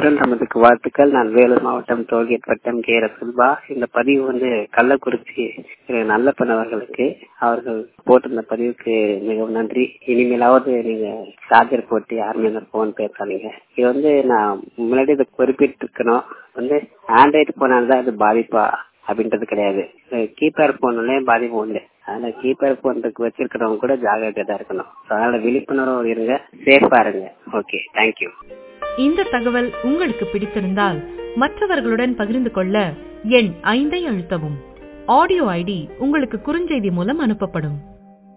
குரல் நமதுக்கு வாழ்த்துக்கள். நான் வேலூர் மாவட்டம் டோல்கேட் வட்டம் கே ரசுல்பா. இந்த பதிவு கள்ளக்குறிச்சி நல்லப்பன் அவர்களுக்கு, அவர்கள் போட்டிருந்த பதிவுக்கு மிகவும் நன்றி. இனிமேலாவது நீங்க சார்ஜர் போட்டு யாருமே போன் பேசாதீங்க. இது நான் முன்னாடி இதை குறிப்பிட்டிருக்கணும். ஆண்ட்ராய்டு போனால்தான் இது பாதிப்பா அப்படின்றது கிடையாது. கீபேட் போன்லயும் பாதிப்பு உண்டு. அதனால கீபேட் போன் வச்சிருக்கிறவங்க கூட ஜாகிரதையா தான் இருக்கணும். அதனால விழிப்புணர்வு இருங்க, சேஃபா இருங்க. Okay, thank you. இந்த தகவல் உங்களுக்கு பிடித்திருந்தால் மற்றவர்களுடன் பகிர்ந்து கொள்ள எண் 5 அழுத்தவும். ஆடியோ ஐடி உங்களுக்கு குறுஞ்செய்தி மூலம் அனுப்பப்படும்.